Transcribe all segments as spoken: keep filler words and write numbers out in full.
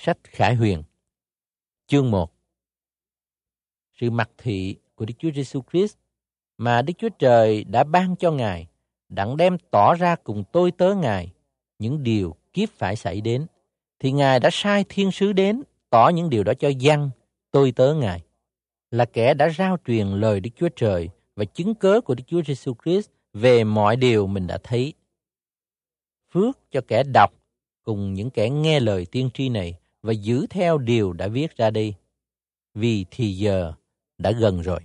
Sách Khải Huyền, chương một. Sự mặc thị của Đức Chúa Giêsu Christ mà Đức Chúa Trời đã ban cho Ngài, đặng đem tỏ ra cùng tôi tớ Ngài những điều kiếp phải xảy đến, thì Ngài đã sai thiên sứ đến tỏ những điều đó cho dân tôi tớ Ngài, là kẻ đã rao truyền lời Đức Chúa Trời và chứng cớ của Đức Chúa Giêsu Christ về mọi điều mình đã thấy. Phước cho kẻ đọc cùng những kẻ nghe lời tiên tri này và giữ theo điều đã viết ra đây, vì thì giờ đã gần rồi.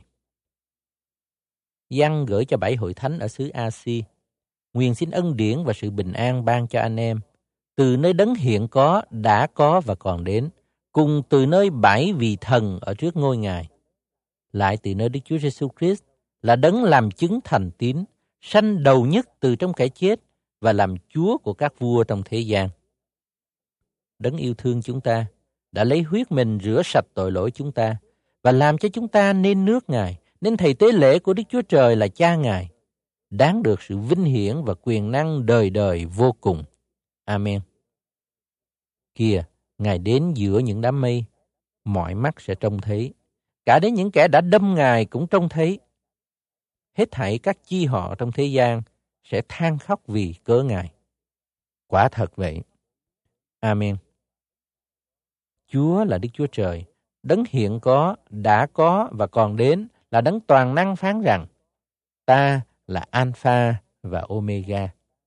Giăng gửi cho bảy hội thánh ở xứ A-si, nguyện xin ân điển và sự bình an ban cho anh em, từ nơi đấng hiện có, đã có và còn đến, cùng từ nơi bảy vị thần ở trước ngôi Ngài, lại từ nơi Đức Chúa Giêsu Christ là đấng làm chứng thành tín, sanh đầu nhất từ trong kẻ chết và làm Chúa của các vua trong thế gian. Đấng yêu thương chúng ta đã lấy huyết mình rửa sạch tội lỗi chúng ta và làm cho chúng ta nên nước Ngài, nên thầy tế lễ của Đức Chúa Trời là Cha Ngài, đáng được sự vinh hiển và quyền năng đời đời vô cùng. Amen. Kìa, Ngài đến giữa những đám mây, mọi mắt sẽ trông thấy, cả đến những kẻ đã đâm Ngài cũng trông thấy. Hết thảy các chi họ trong thế gian sẽ than khóc vì cớ Ngài. Quả thật vậy. Amen. Chúa là Đức Chúa Trời, đấng hiện có, đã có và còn đến, là đấng toàn năng phán rằng: ta là Alpha và Omega.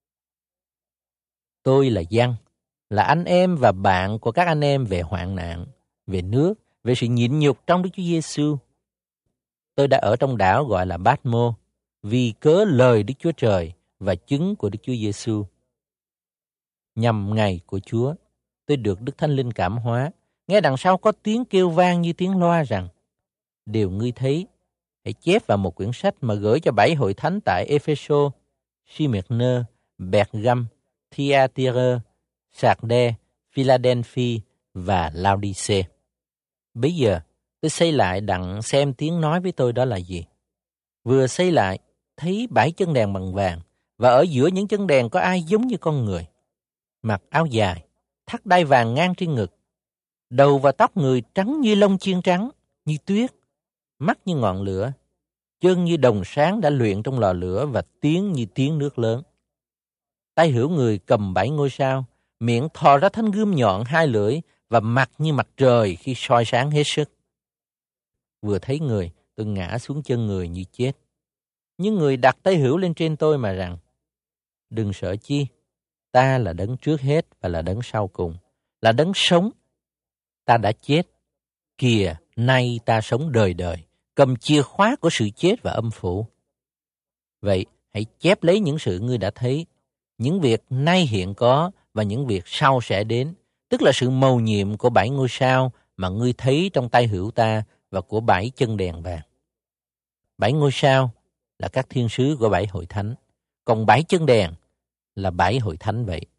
Tôi là Giăng, là anh em và bạn của các anh em về hoạn nạn, về nước, về sự nhịn nhục trong Đức Chúa Giêsu. Tôi đã ở trong đảo gọi là Bát-mô vì cớ lời Đức Chúa Trời và chứng của Đức Chúa Giêsu. Nhằm ngày của Chúa, tôi được Đức Thánh Linh cảm hóa, nghe đằng sau có tiếng kêu vang như tiếng loa rằng: điều ngươi thấy, hãy chép vào một quyển sách mà gửi cho bảy hội thánh tại Epheso, Smyrna, Pergam, Thyatira, Sardes, Philadelphia và Laodice. Bây giờ, tôi xây lại đặng xem tiếng nói với tôi đó là gì. Vừa xây lại, thấy bảy chân đèn bằng vàng, và ở giữa những chân đèn có ai giống như con người, mặc áo dài, thắt đai vàng ngang trên ngực, đầu và tóc người trắng như lông chiên trắng, như tuyết, mắt như ngọn lửa, chân như đồng sáng đã luyện trong lò lửa và tiếng như tiếng nước lớn. Tay hữu người cầm bảy ngôi sao, miệng thò ra thanh gươm nhọn hai lưỡi và mặt như mặt trời khi soi sáng hết sức. Vừa thấy người, tôi ngã xuống chân người như chết. Nhưng người đặt tay hữu lên trên tôi mà rằng: đừng sợ chi, ta là đấng trước hết và là đấng sau cùng, là đấng sống. Ta đã chết, kìa nay ta sống đời đời, cầm chìa khóa của sự chết và âm phủ. Vậy hãy chép lấy những sự ngươi đã thấy, những việc nay hiện có và những việc sau sẽ đến, tức là sự mầu nhiệm của bảy ngôi sao mà ngươi thấy trong tay hữu ta và của bảy chân đèn vàng. Bảy ngôi sao là các thiên sứ của bảy hội thánh, còn bảy chân đèn là bảy hội thánh vậy.